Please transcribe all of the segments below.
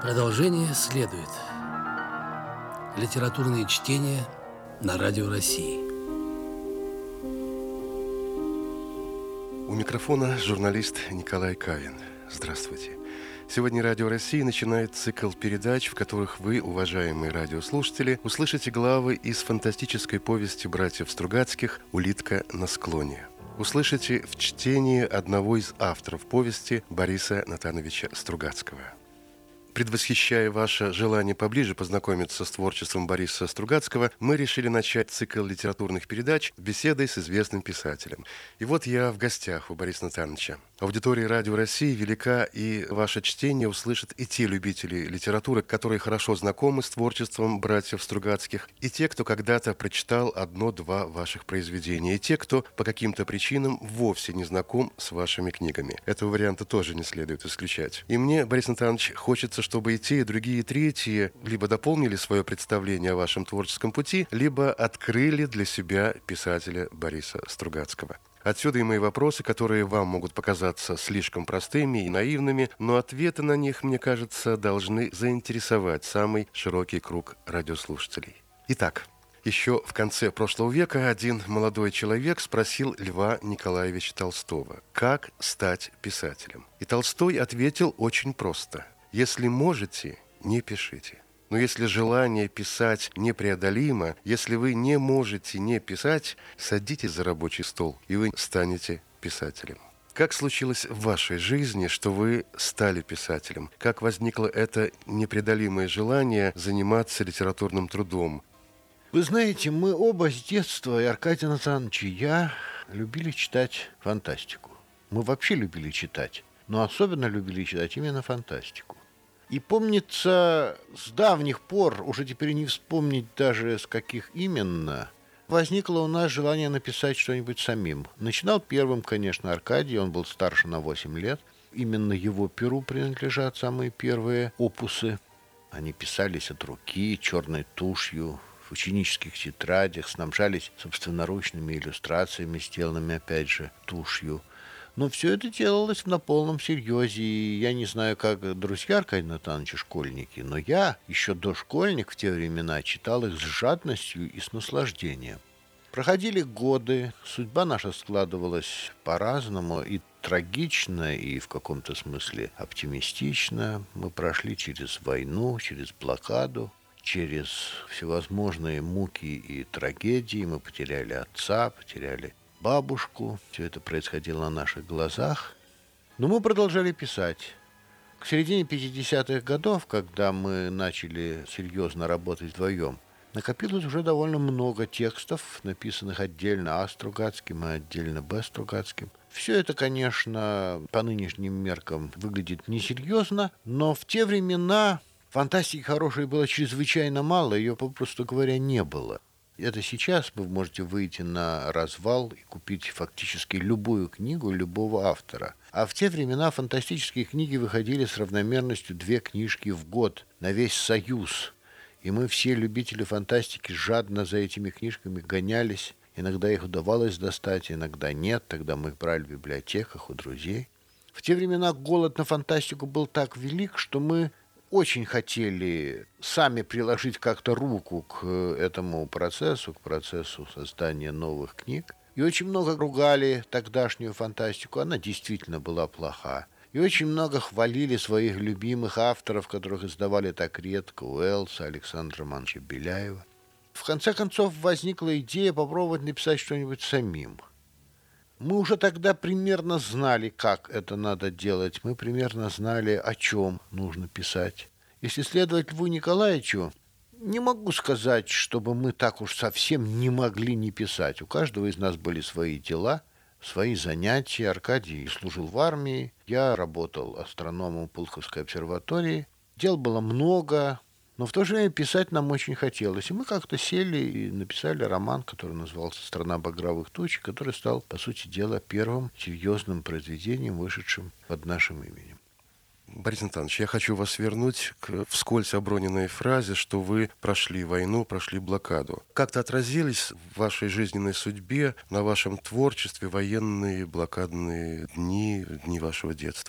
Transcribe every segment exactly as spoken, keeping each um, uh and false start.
Продолжение следует. Литературные чтения на Радио России. У микрофона журналист Николай Кавин. Здравствуйте. Сегодня Радио России начинает цикл передач, в которых вы, уважаемые радиослушатели, услышите главы из фантастической повести братьев Стругацких «Улитка на склоне». Услышите в чтении одного из авторов повести Бориса Натановича Стругацкого. Предвосхищая ваше желание поближе познакомиться с творчеством Бориса Стругацкого, мы решили начать цикл литературных передач беседой с известным писателем. И вот я в гостях у Бориса Натановича. Аудитория Радио России велика, и ваше чтение услышат и те любители литературы, которые хорошо знакомы с творчеством братьев Стругацких, и те, кто когда-то прочитал одно-два ваших произведения, и те, кто по каким-то причинам вовсе не знаком с вашими книгами. Этого варианта тоже не следует исключать. И мне, Борис Натанович, хочется, чтобы и те, и другие, и третьи либо дополнили свое представление о вашем творческом пути, либо открыли для себя писателя Бориса Стругацкого. Отсюда и мои вопросы, которые вам могут показаться слишком простыми и наивными, но ответы на них, мне кажется, должны заинтересовать самый широкий круг радиослушателей. Итак, еще в конце прошлого века один молодой человек спросил Льва Николаевича Толстого, как стать писателем. И Толстой ответил очень просто: «Если можете, не пишите. Но если желание писать непреодолимо, если вы не можете не писать, садитесь за рабочий стол, и вы станете писателем». Как случилось в вашей жизни, что вы стали писателем? Как возникло это непреодолимое желание заниматься литературным трудом? Вы знаете, мы оба с детства, и Аркадий Натанович, и я, любили читать фантастику. Мы вообще любили читать, но особенно любили читать именно фантастику. И помнится, с давних пор, уже теперь не вспомнить даже с каких именно, возникло у нас желание написать что-нибудь самим. Начинал первым, конечно, Аркадий, он был старше на восемь лет. Именно его перу принадлежат самые первые опусы. Они писались от руки, черной тушью, в ученических тетрадях, снабжались собственноручными иллюстрациями, сделанными, опять же, тушью. Но все это делалось на полном серьезе, и я не знаю, как друзья Аркадия Натановича, школьники, но я, еще дошкольник в те времена, читал их с жадностью и с наслаждением. Проходили годы, судьба наша складывалась по-разному, и трагично, и в каком-то смысле оптимистично. Мы прошли через войну, через блокаду, через всевозможные муки и трагедии. Мы потеряли отца, потеряли бабушку. Все это происходило на наших глазах. Но мы продолжали писать. К середине пятидесятых годов, когда мы начали серьезно работать вдвоем, накопилось уже довольно много текстов, написанных отдельно А. Стругацким и отдельно Б. Стругацким. Все это, конечно, по нынешним меркам выглядит несерьезно, но в те времена фантастики хорошей было чрезвычайно мало, ее, попросту говоря, не было. Это сейчас вы можете выйти на развал и купить фактически любую книгу любого автора. А в те времена фантастические книги выходили с равномерностью две книжки в год на весь Союз. И мы все, любители фантастики, жадно за этими книжками гонялись. Иногда их удавалось достать, иногда нет. Тогда мы их брали в библиотеках у друзей. В те времена голод на фантастику был так велик, что мы очень хотели сами приложить как-то руку к этому процессу, к процессу создания новых книг. И очень много ругали тогдашнюю фантастику. Она действительно была плоха. И очень много хвалили своих любимых авторов, которых издавали так редко: Уэллса, Александра Романовича Беляева. В конце концов возникла идея попробовать написать что-нибудь самим. Мы уже тогда примерно знали, как это надо делать. Мы примерно знали, о чем нужно писать. Если следовать Льву Николаевичу, не могу сказать, чтобы мы так уж совсем не могли не писать. У каждого из нас были свои дела, свои занятия. Аркадий служил в армии, я работал астрономом в Пулковской обсерватории. Дел было много, но в то же время писать нам очень хотелось. И мы как-то сели и написали роман, который назывался «Страна багровых туч», который стал, по сути дела, первым серьезным произведением, вышедшим под нашим именем. Борис Натанович, я хочу вас вернуть к вскользь оброненной фразе, что вы прошли войну, прошли блокаду. Как-то отразились в вашей жизненной судьбе, на вашем творчестве военные блокадные дни, дни вашего детства?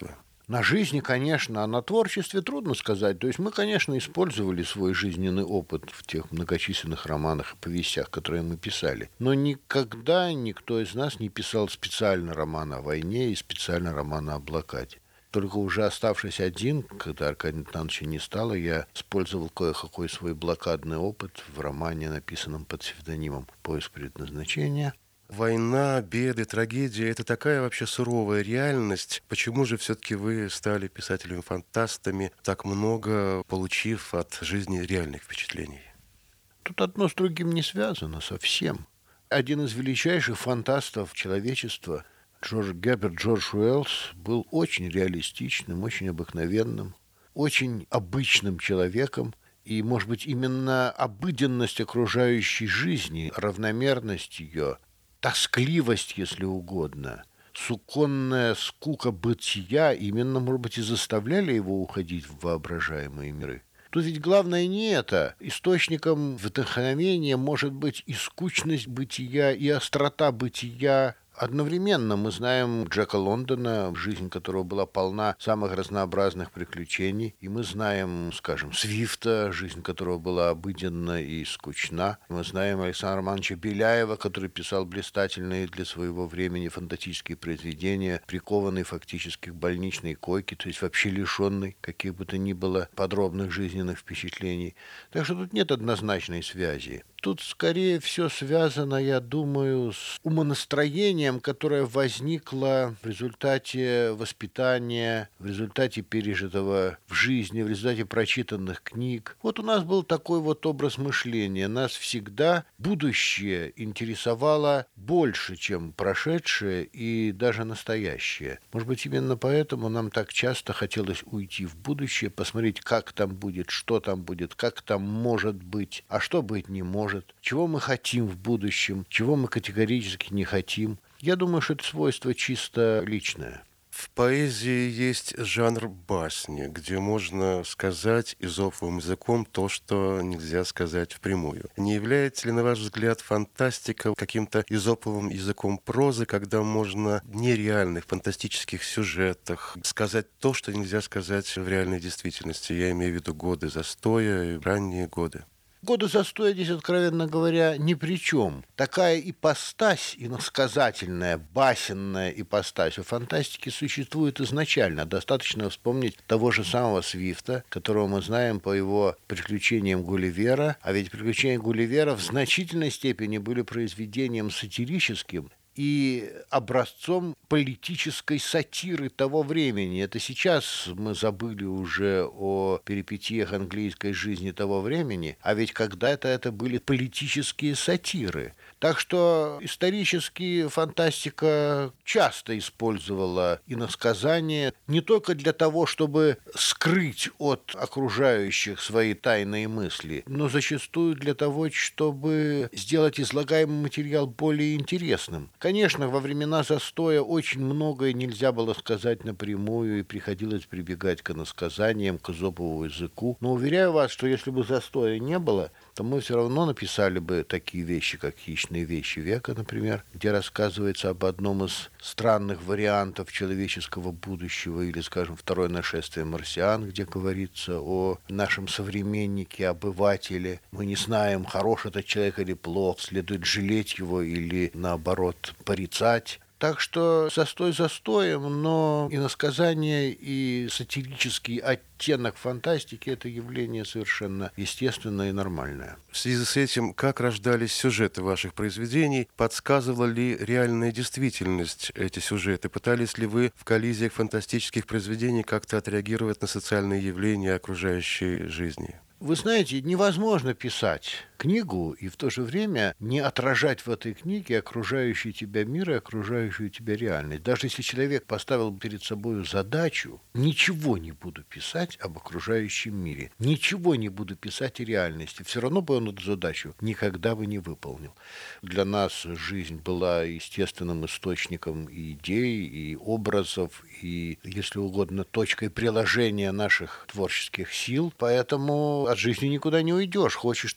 На жизни, конечно, а на творчестве трудно сказать. То есть мы, конечно, использовали свой жизненный опыт в тех многочисленных романах и повестях, которые мы писали. Но никогда никто из нас не писал специально роман о войне и специально роман о блокаде. Только уже оставшись один, когда Аркадия Натановича не стало, я использовал кое-какой свой блокадный опыт в романе, написанном под псевдонимом «Поиск предназначения». Война, беды, трагедия – это такая вообще суровая реальность. Почему же все-таки вы стали писателями-фантастами, так много получив от жизни реальных впечатлений? Тут одно с другим не связано совсем. Один из величайших фантастов человечества, Джордж Герберт Джордж Уэллс, был очень реалистичным, очень обыкновенным, очень обычным человеком. И, может быть, именно обыденность окружающей жизни, равномерность ее, тоскливость, если угодно, суконная скука бытия именно, может быть, и заставляли его уходить в воображаемые миры. Тут ведь главное не это. Источником вдохновения может быть и скучность бытия, и острота бытия. Одновременно мы знаем Джека Лондона, жизнь которого была полна самых разнообразных приключений. И мы знаем, скажем, Свифта, жизнь которого была обыденна и скучна. Мы знаем Александра Романовича Беляева, который писал блистательные для своего времени фантастические произведения, прикованный фактически к больничной койке, то есть вообще лишенный каких бы то ни было подробных жизненных впечатлений. Так что тут нет однозначной связи. Тут скорее все связано, я думаю, с умонастроением, которое возникло в результате воспитания, в результате пережитого в жизни, в результате прочитанных книг. Вот у нас был такой вот образ мышления. Нас всегда будущее интересовало больше, чем прошедшее и даже настоящее. Может быть, именно поэтому нам так часто хотелось уйти в будущее, посмотреть, как там будет, что там будет, как там может быть, а что быть не может. Чего мы хотим в будущем, чего мы категорически не хотим. Я думаю, что это свойство чисто личное. В поэзии есть жанр басни, где можно сказать эзоповым языком то, что нельзя сказать впрямую. Не является ли, на ваш взгляд, фантастика каким-то эзоповым языком прозы, когда можно в нереальных фантастических сюжетах сказать то, что нельзя сказать в реальной действительности? Я имею в виду годы застоя и ранние годы. Годы застоя здесь, откровенно говоря, ни при чем. Такая ипостась, иносказательная, басенная ипостась у фантастики существует изначально. Достаточно вспомнить того же самого Свифта, которого мы знаем по его приключениям Гулливера. А ведь приключения Гулливера в значительной степени были произведением сатирическим и образцом политической сатиры того времени. Это сейчас мы забыли уже о перипетиях английской жизни того времени, а ведь когда-то это были политические сатиры. Так что исторически фантастика часто использовала иносказания не только для того, чтобы скрыть от окружающих свои тайные мысли, но зачастую для того, чтобы сделать излагаемый материал более интересным. Конечно, во времена застоя очень многое нельзя было сказать напрямую, и приходилось прибегать к иносказаниям, к эзоповому языку. Но уверяю вас, что если бы застоя не было, то мы все равно написали бы такие вещи, как «Хищные вещи века», например, где рассказывается об одном из странных вариантов человеческого будущего, или, скажем, «Второе нашествие марсиан», где говорится о нашем современнике, обывателе. Мы не знаем, хорош этот человек или плох, следует жалеть его или, наоборот, порицать. Так что застой застоем, но иносказание и сатирический оттенок фантастики – это явление совершенно естественное и нормальное. В связи с этим, как рождались сюжеты ваших произведений? Подсказывала ли реальная действительность эти сюжеты? Пытались ли вы в коллизиях фантастических произведений как-то отреагировать на социальные явления окружающей жизни? Вы знаете, невозможно писать книгу и в то же время не отражать в этой книге окружающий тебя мир и окружающую тебя реальность. Даже если человек поставил перед собой задачу, ничего не буду писать об окружающем мире, ничего не буду писать о реальности, все равно бы он эту задачу никогда бы не выполнил. Для нас жизнь была естественным источником и идей, и образов, и, если угодно, точкой приложения наших творческих сил, поэтому от жизни никуда не уйдешь, хочешь ты этого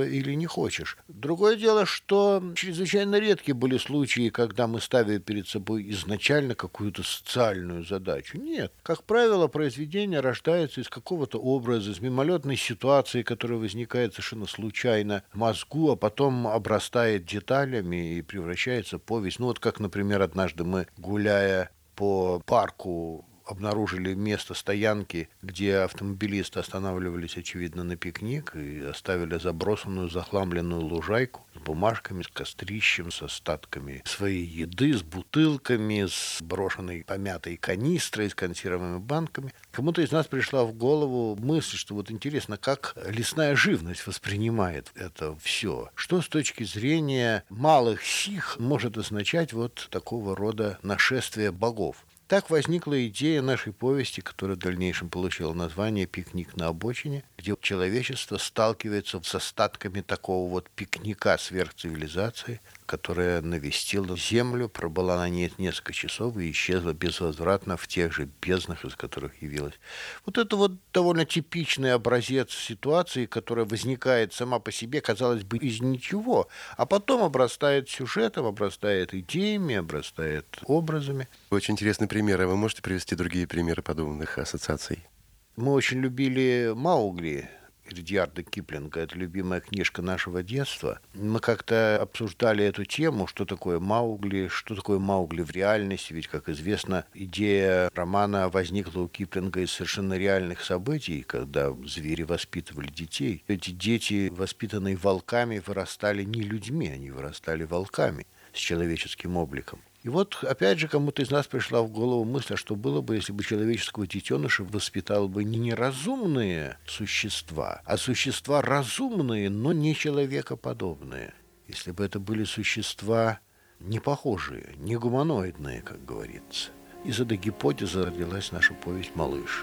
или не хочешь. Другое дело, что чрезвычайно редки были случаи, когда мы ставили перед собой изначально какую-то социальную задачу. Нет. Как правило, произведение рождается из какого-то образа, из мимолетной ситуации, которая возникает совершенно случайно в мозгу, а потом обрастает деталями и превращается в повесть. Ну вот как, например, однажды мы, гуляя по парку, обнаружили место стоянки, где автомобилисты останавливались, очевидно, на пикник и оставили забросанную, захламленную лужайку с бумажками, с кострищем, с остатками своей еды, с бутылками, с брошенной помятой канистрой, с консервными банками. Кому-то из нас пришла в голову мысль, что вот интересно, как лесная живность воспринимает это все. Что с точки зрения малых сих может означать вот такого рода нашествие богов? Так возникла идея нашей повести, которая в дальнейшем получила название «Пикник на обочине», где человечество сталкивается с остатками такого вот пикника сверхцивилизации, которая навестила Землю, пробыла на ней несколько часов и исчезла безвозвратно в тех же безднах, из которых явилась. Вот это вот довольно типичный образец ситуации, которая возникает сама по себе, казалось бы, из ничего, а потом обрастает сюжетом, обрастает идеями, обрастает образами. Очень интересный пример. А вы можете привести другие примеры подобных ассоциаций? Мы очень любили Маугли Ридьярда Киплинга. Это любимая книжка нашего детства. Мы как-то обсуждали эту тему, что такое Маугли, что такое Маугли в реальности. Ведь, как известно, идея романа возникла у Киплинга из совершенно реальных событий, когда звери воспитывали детей. Эти дети, воспитанные волками, вырастали не людьми, они вырастали волками с человеческим обликом. И вот, опять же, кому-то из нас пришла в голову мысль, а что было бы, если бы человеческого детеныша воспитал бы не неразумные существа, а существа разумные, но не человекоподобные. Если бы это были существа не похожие, не гуманоидные, как говорится. Из этой гипотезы родилась наша повесть «Малыш».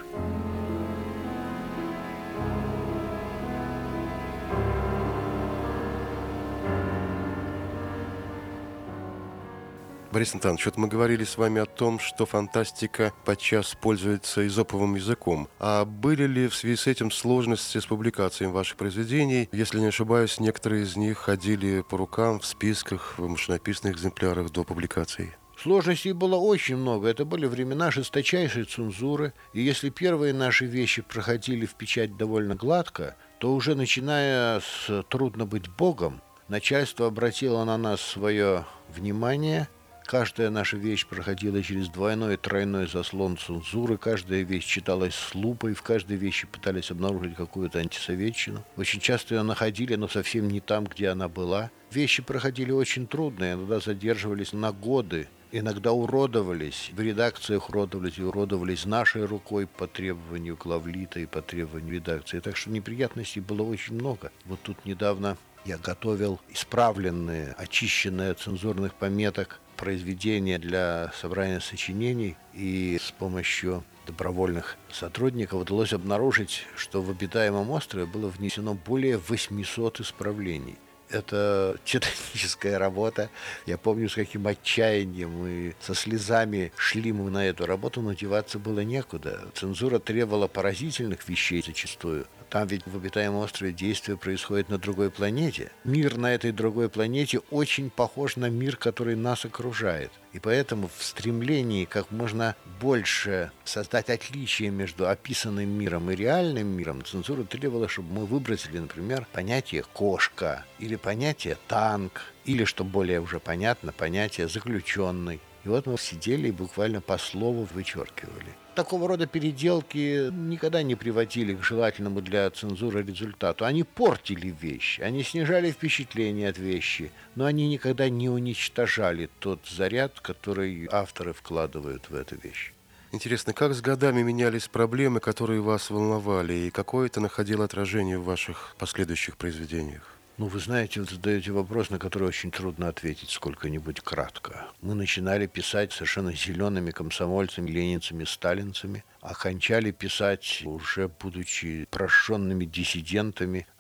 Борис Антонович, вот мы говорили с вами о том, что фантастика подчас пользуется эзоповым языком. А были ли в связи с этим сложности с публикацией ваших произведений? Если не ошибаюсь, некоторые из них ходили по рукам в списках, в машинописных экземплярах до публикации. Сложностей было очень много. Это были времена жесточайшей цензуры. И если первые наши вещи проходили в печать довольно гладко, то уже начиная с «Трудно быть Богом», начальство обратило на нас свое внимание. Каждая наша вещь проходила через двойной и тройной заслон цензуры, каждая вещь читалась с лупой, в каждой вещи пытались обнаружить какую-то антисоветчину. Очень часто ее находили, но совсем не там, где она была. Вещи проходили очень трудно, иногда задерживались на годы, иногда уродовались. В редакциях уродовались и уродовались нашей рукой по требованию главлита и по требованию редакции. Так что неприятностей было очень много. Вот тут недавно я готовил исправленные, очищенные от цензурных пометок произведения для собрания сочинений, и с помощью добровольных сотрудников удалось обнаружить, что в обитаемом острове было внесено более восьмисот исправлений. Это титаническая работа. Я помню, с каким отчаянием и со слезами шли мы на эту работу, но деваться было некуда. Цензура требовала поразительных вещей зачастую. Там ведь в обитаемом острове действие происходит на другой планете. Мир на этой другой планете очень похож на мир, который нас окружает. И поэтому в стремлении как можно больше создать отличие между описанным миром и реальным миром, цензура требовала, чтобы мы выбросили, например, понятие «кошка» или понятие «танк», или, что более уже понятно, понятие «заключенный». И вот мы сидели и буквально по слову вычеркивали. Такого рода переделки никогда не приводили к желательному для цензуры результату. Они портили вещь, они снижали впечатление от вещи, но они никогда не уничтожали тот заряд, который авторы вкладывают в эту вещь. Интересно, как с годами менялись проблемы, которые вас волновали, и какое это находило отражение в ваших последующих произведениях? Ну, вы знаете, вы задаете вопрос, на который очень трудно ответить сколько-нибудь кратко. Мы начинали писать совершенно зелеными комсомольцами, ленинцами, сталинцами, окончали писать, уже будучи прожженными диссидентами,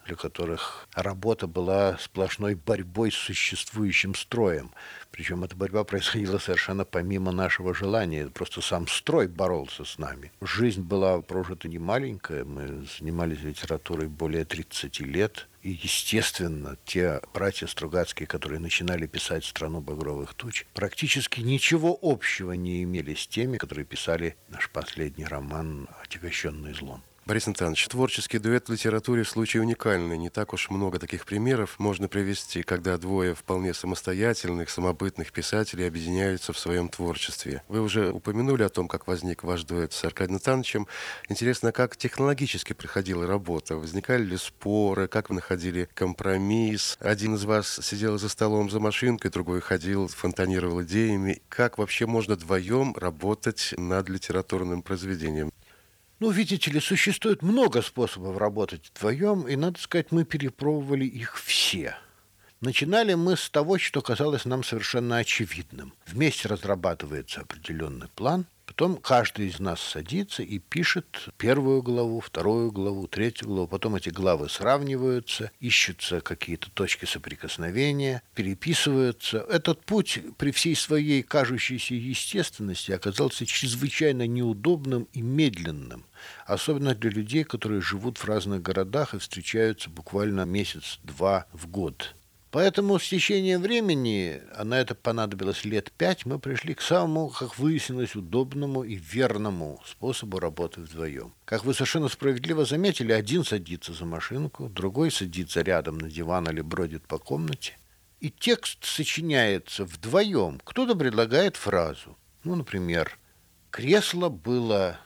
для которых работа была сплошной борьбой с существующим строем. Причем эта борьба происходила совершенно помимо нашего желания. Просто сам строй боролся с нами. Жизнь была прожита немаленькая. Мы занимались литературой более тридцати лет. И, естественно, те братья Стругацкие, которые начинали писать «Страну багровых туч», практически ничего общего не имели с теми, которые писали наш последний роман «Отягощенный злом». Борис Натанович, творческий дуэт в литературе случай уникальный. Не так уж много таких примеров можно привести, когда двое вполне самостоятельных, самобытных писателей объединяются в своем творчестве. Вы уже упомянули о том, как возник ваш дуэт с Аркадием Натановичем. Интересно, как технологически проходила работа? Возникали ли споры? Как вы находили компромисс? Один из вас сидел за столом за машинкой, другой ходил, фонтанировал идеями. Как вообще можно вдвоем работать над литературным произведением? Ну, видите ли, существует много способов работать вдвоем, и, надо сказать, мы перепробовали их все. Начинали мы с того, что казалось нам совершенно очевидным. Вместе разрабатывается определенный план, потом каждый из нас садится и пишет первую главу, вторую главу, третью главу, потом эти главы сравниваются, ищутся какие-то точки соприкосновения, переписываются. Этот путь при всей своей кажущейся естественности оказался чрезвычайно неудобным и медленным, особенно для людей, которые живут в разных городах и встречаются буквально месяц-два в год. Поэтому с течением времени, а на это понадобилось лет пять, мы пришли к самому, как выяснилось, удобному и верному способу работы вдвоем. Как вы совершенно справедливо заметили, один садится за машинку, другой садится рядом на диван или бродит по комнате. И текст сочиняется вдвоем. Кто-то предлагает фразу. Ну, например, «Кресло было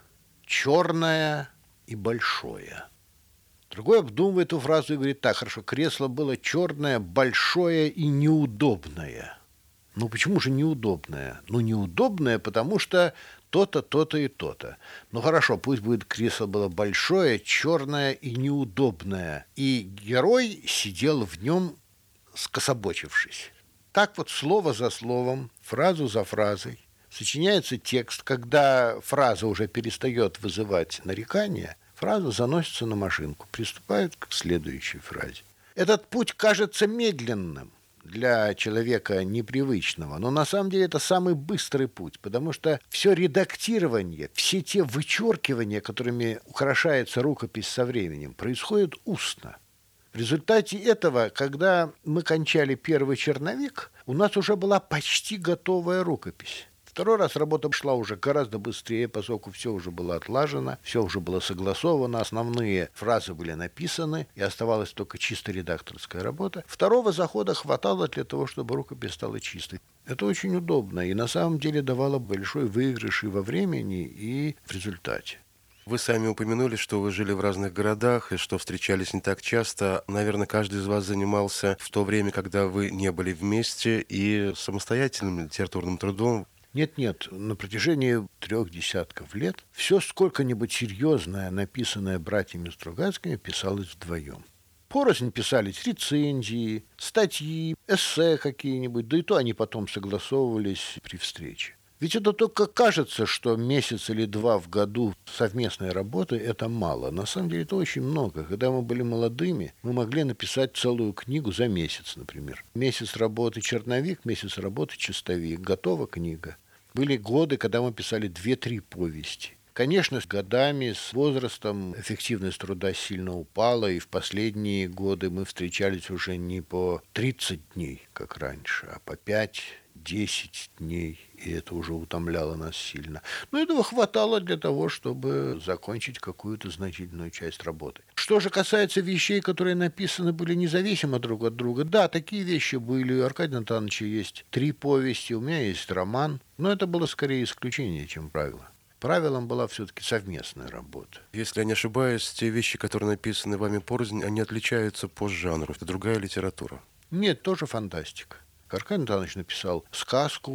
черное и большое». Другой обдумывает эту фразу и говорит: так, хорошо, кресло было черное, большое и неудобное. Ну, почему же неудобное? Ну, неудобное, потому что то-то, то-то и то-то. Ну, хорошо, пусть будет кресло было большое, черное и неудобное. И герой сидел в нем, скособочившись. Так вот, слово за словом, фразу за фразой сочиняется текст. Когда фраза уже перестает вызывать нарекания, фраза заносится на машинку, приступают к следующей фразе. Этот путь кажется медленным для человека непривычного, но на самом деле это самый быстрый путь, потому что все редактирование, все те вычеркивания, которыми украшается рукопись со временем, происходят устно. В результате этого, когда мы кончали первый черновик, у нас уже была почти готовая рукопись. Второй раз работа шла уже гораздо быстрее, поскольку все уже было отлажено, все уже было согласовано, основные фразы были написаны, и оставалась только чисто редакторская работа. Второго захода хватало для того, чтобы рукопись стала чистой. Это очень удобно и на самом деле давало большой выигрыш и во времени, и в результате. Вы сами упомянули, что вы жили в разных городах и что встречались не так часто. Наверное, каждый из вас занимался в то время, когда вы не были вместе, и самостоятельным литературным трудом. Нет-нет, на протяжении трех десятков лет все сколько-нибудь серьезное, написанное братьями Стругацкими, писалось вдвоем. Порознь писались рецензии, статьи, эссе какие-нибудь, да и то они потом согласовывались при встрече. Ведь это только кажется, что месяц или два в году совместной работы – это мало. На самом деле это очень много. Когда мы были молодыми, мы могли написать целую книгу за месяц, например. Месяц работы черновик, месяц работы чистовик. Готова книга. Были годы, когда мы писали две-три повести. Конечно, с годами, с возрастом эффективность труда сильно упала, и в последние годы мы встречались уже не по тридцать дней, как раньше, а по пять-десять дней, и это уже утомляло нас сильно. Но этого хватало для того, чтобы закончить какую-то значительную часть работы. Что же касается вещей, которые написаны были независимо друг от друга, да, такие вещи были. У Аркадия Натановича есть три повести, у меня есть роман, но это было скорее исключение, чем правило. Правилом была все-таки совместная работа. Если я не ошибаюсь, те вещи, которые написаны вами порознь, они отличаются по жанру. Это другая литература. Нет, тоже фантастика. Аркадий Натанович написал сказку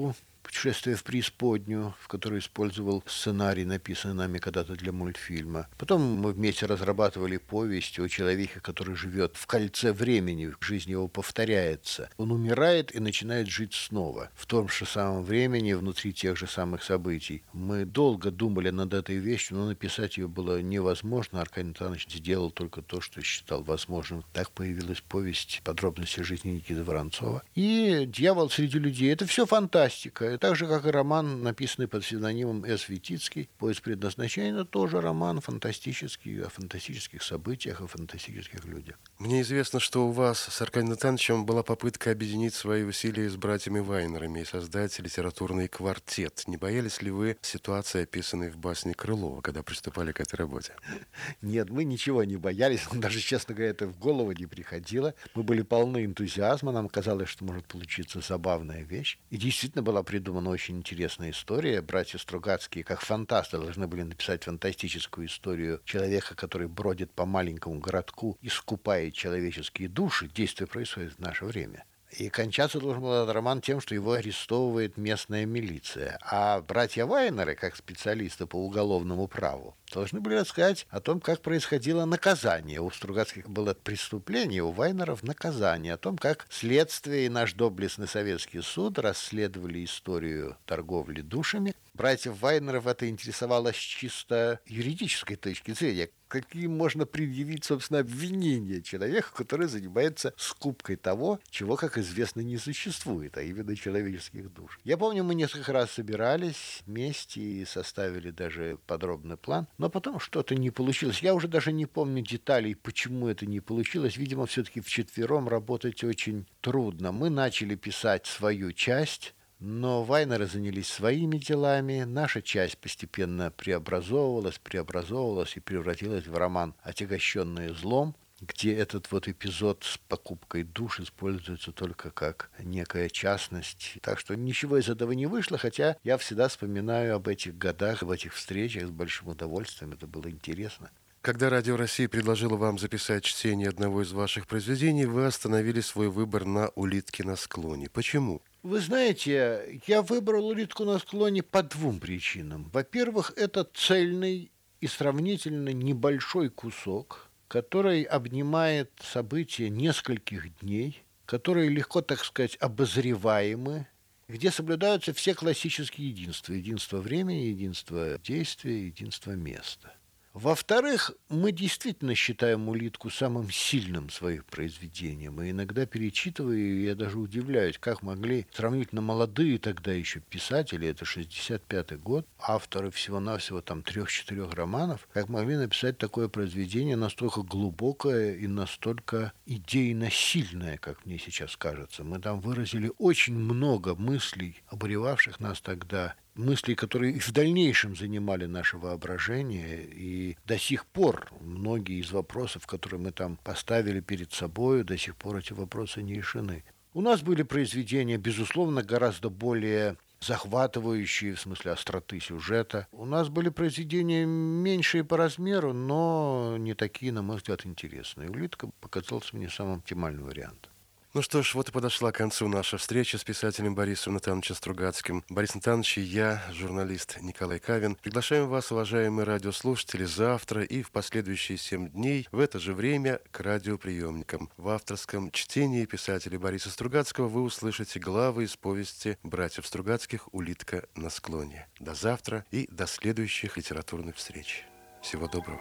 «Путешествие в преисподнюю», в которой использовал сценарий, написанный нами когда-то для мультфильма. Потом мы вместе разрабатывали повесть о человеке, который живет в кольце времени, жизнь его повторяется. Он умирает и начинает жить снова в том же самом времени, внутри тех же самых событий. Мы долго думали над этой вещью, но написать ее было невозможно. Аркадий Натанович сделал только то, что считал возможным. Так появилась повесть «Подробности жизни Никиты Воронцова». И «Дьявол среди людей» — это все фантастика. Так же, как и роман, написанный под псевдонимом С. Витицкий. «Поезд предназначения» — это тоже роман фантастический, о фантастических событиях, о фантастических людях. Мне известно, что у вас с Аркадием Натановичем была попытка объединить свои усилия с братьями Вайнерами и создать литературный квартет. Не боялись ли вы ситуации, описанной в басне Крылова, когда приступали к этой работе? Нет, мы ничего не боялись. Даже, честно говоря, это в голову не приходило. Мы были полны энтузиазма. Нам казалось, что может получиться забавная вещь. И действительно была придумана очень интересная история. Братья Стругацкие, как фантасты, должны были написать фантастическую историю человека, который бродит по маленькому городку и скупает человеческие души. Действие происходит в наше время. И кончаться должен был этот роман тем, что его арестовывает местная милиция. А братья Вайнеры, как специалисты по уголовному праву, должны были рассказать о том, как происходило наказание. У Стругацких было преступление, у Вайнеров наказание. О том, как следствие и наш доблестный советский суд расследовали историю торговли душами. Братьев Вайнеров это интересовало с чисто юридической точки зрения. Какие можно предъявить, собственно, обвинения человеку, который занимается скупкой того, чего, как известно, не существует, а именно человеческих душ. Я помню, мы несколько раз собирались вместе и составили даже подробный план, но потом что-то не получилось. Я уже даже не помню деталей, почему это не получилось. Видимо, все-таки вчетвером работать очень трудно. Мы начали писать свою часть, но Вайнеры занялись своими делами, наша часть постепенно преобразовывалась, преобразовывалась и превратилась в роман «Отягощенные злом», где этот вот эпизод с покупкой душ используется только как некая частность. Так что ничего из этого не вышло, хотя я всегда вспоминаю об этих годах, об этих встречах с большим удовольствием, это было интересно. Когда Радио России предложило вам записать чтение одного из ваших произведений, вы остановили свой выбор на «Улитке на склоне». Почему? Вы знаете, я выбрал «Улитку на склоне» по двум причинам. Во-первых, это цельный и сравнительно небольшой кусок, который обнимает события нескольких дней, которые легко, так сказать, обозреваемы, где соблюдаются все классические единства. Единство времени, единство действия, единство места. Во-вторых, мы действительно считаем «Улитку» самым сильным своих произведением. И иногда перечитывая, я даже удивляюсь, как могли сравнительно молодые тогда еще писатели, это шестьдесят пятый год, авторы всего-навсего там трех-четырех романов, как могли написать такое произведение настолько глубокое и настолько идейно сильное, как мне сейчас кажется. Мы там выразили очень много мыслей, обуревавших нас тогда, мыслей, которые и в дальнейшем занимали наше воображение, и до сих пор многие из вопросов, которые мы там поставили перед собой, до сих пор эти вопросы не решены. У нас были произведения, безусловно, гораздо более захватывающие, в смысле остроты сюжета. У нас были произведения меньшие по размеру, но не такие, на мой взгляд, интересные. «Улитка» показалась мне самым оптимальным вариантом. Ну что ж, вот и подошла к концу наша встреча с писателем Борисом Натановичем Стругацким. Борис Натанович и я, журналист Николай Кавин, приглашаем вас, уважаемые радиослушатели, завтра и в последующие семь дней в это же время к радиоприемникам. В авторском чтении писателя Бориса Стругацкого вы услышите главы из повести братьев Стругацких «Улитка на склоне». До завтра и до следующих литературных встреч. Всего доброго.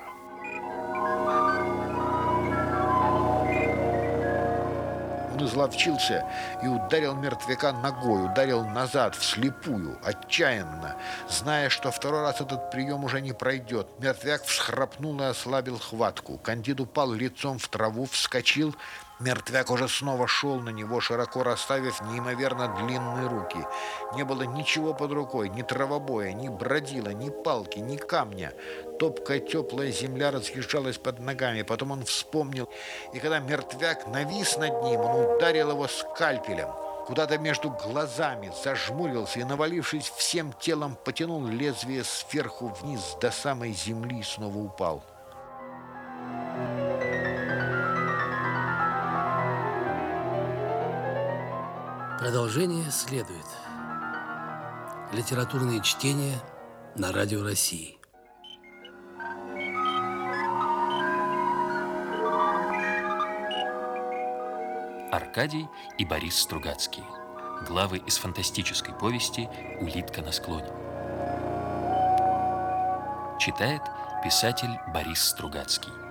Он изловчился и ударил мертвяка ногой, ударил назад, вслепую, отчаянно, зная, что второй раз этот прием уже не пройдет. Мертвяк всхрапнул и ослабил хватку. Кандид упал лицом в траву, вскочил. Мертвяк уже снова шел на него, широко расставив неимоверно длинные руки. Не было ничего под рукой, ни травобоя, ни бродила, ни палки, ни камня. Топкая теплая земля разъезжалась под ногами. Потом он вспомнил, и когда мертвяк навис над ним, он ударил его скальпелем. Куда-то между глазами зажмурился и, навалившись всем телом, потянул лезвие сверху вниз до самой земли и снова упал. Продолжение следует. Литературные чтения на Радио России. Аркадий и Борис Стругацкие. Главы из фантастической повести «Улитка на склоне». Читает писатель Борис Стругацкий.